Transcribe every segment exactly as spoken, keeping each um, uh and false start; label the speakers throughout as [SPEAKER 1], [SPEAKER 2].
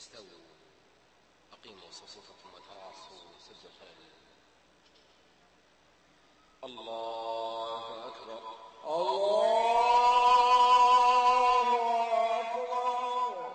[SPEAKER 1] استووا أقيموا صفوفكم وتراصوا سد الخلل. الله أكبر. الله أكبر.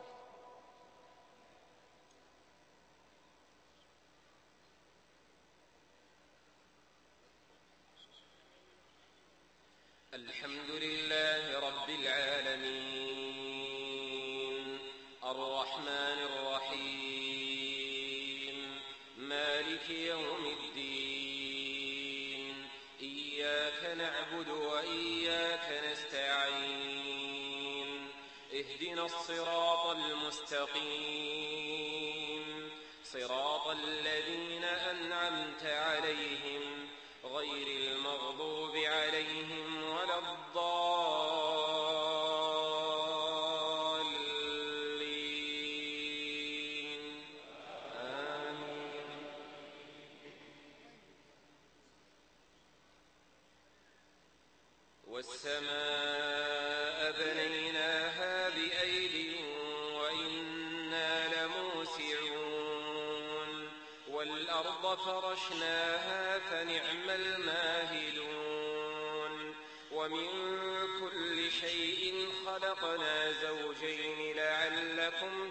[SPEAKER 1] الحمد لله رب العالمين الرحمن الرحيم مالك يوم الدين إياك نعبد وإياك نستعين اهدنا الصراط المستقيم صراط الذين أنعمت عليهم غير المغضوب عليهم ولا الضالين آمين. والسماء بنيناها بأيد وإنا لموسعون والأرض فرشناها فنعم الماهدون ومن كل شيء خلقنا زوجين لعلكم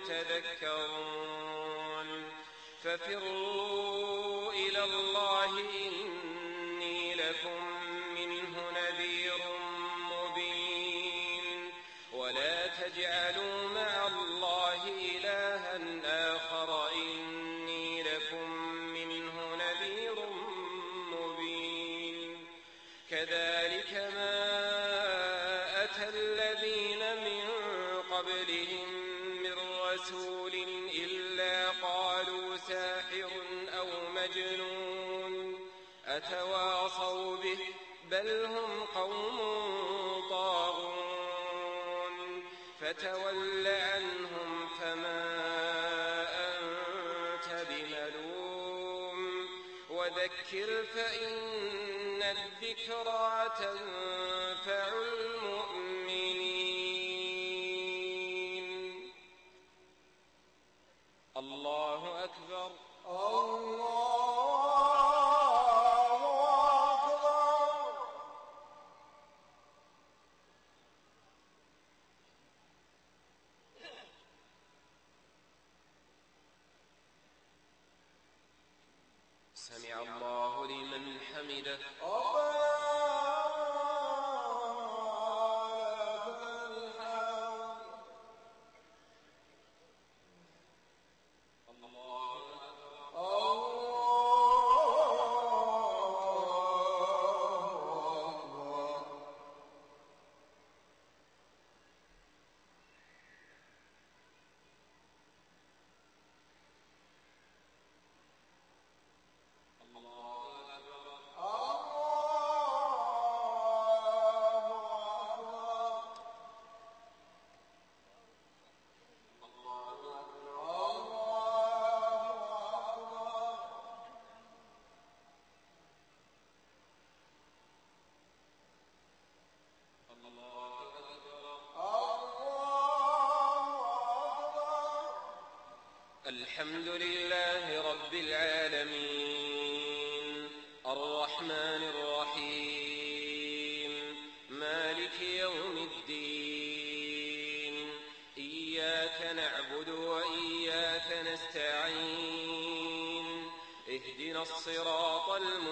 [SPEAKER 1] تذكرون ففروا إلى الله إني لكم منه نذير مبين ولا تجعلوا مع الله إلها آخر إني لكم منه نذير مبين كذلك ما أتى الذين من قبلهم من رسول إلا قالوا ساحر أو مجنون أتواصوا به بل هم قوم طاغون فتول عنهم فما أنت بملوم وذكر فإن الذكرى تنفع المؤمنين. الله أكبر. الله أكبر. سمع الله لمن حمده. الحمد لله رب العالمين الرحمن الرحيم مالك يوم الدين إياك نعبد وإياك نستعين اهدنا الصراط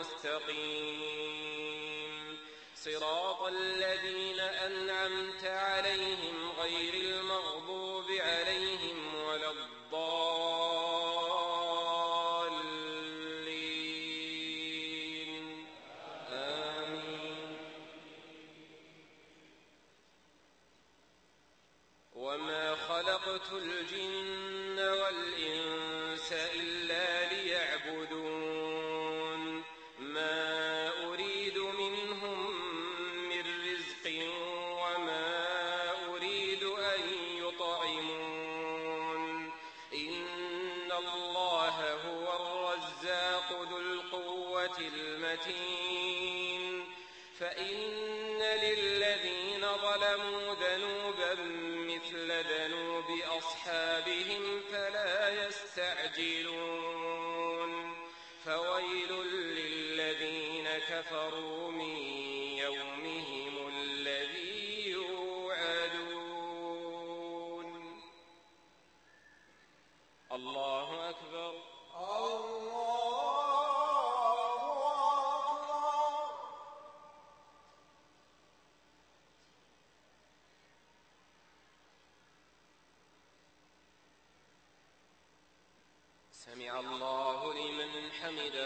[SPEAKER 1] المستقيم صراط الذين أنعمت عليهم غير المغضوب عليهم ولا الضالين آمين. وما خلقت الجن والإنس إلا ليعبدون ما أريد منهم من رزق وما أريد أن يطعمون إن الله هو الرزاق ذو القوة المتين فإن للذين ظلموا ذنوبا مثل مثل ذنوب أصحابهم فلا يستعجلون فويل للذين كفروا من يومهم الذي يوعدون. الله أكبر. سمع الله لمن حمده.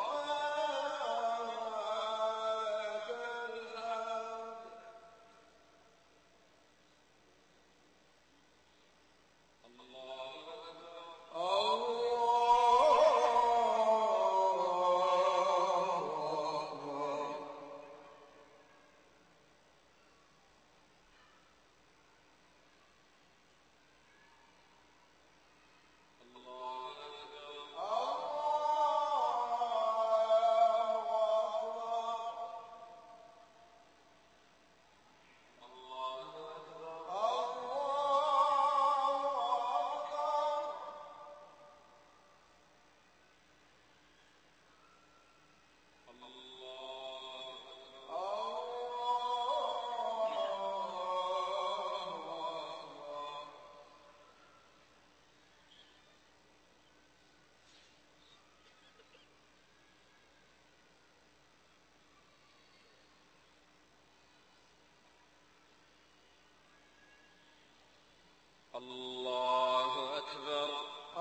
[SPEAKER 1] الله أكبر.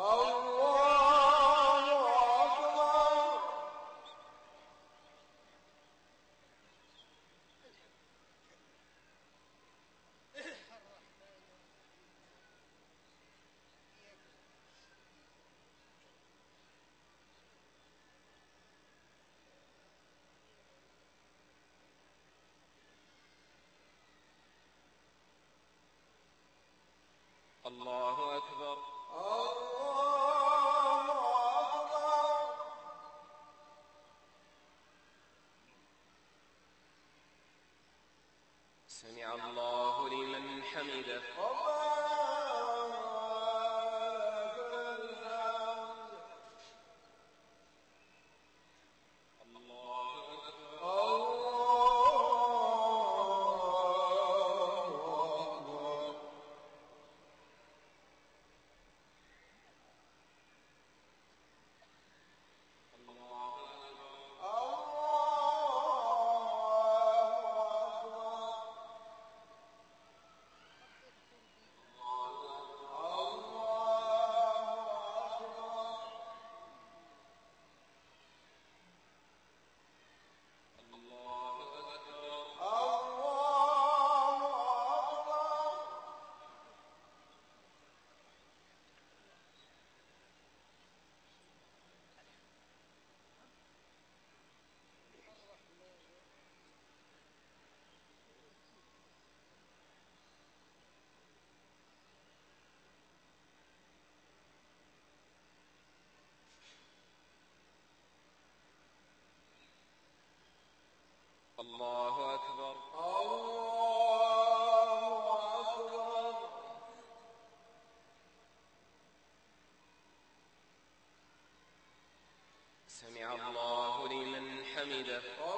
[SPEAKER 1] الله أكبر. الله أكبر. الله أكبر. سمع الله لمن حمده. الله أكبر. الله أكبر. سمع الله لمن حمده.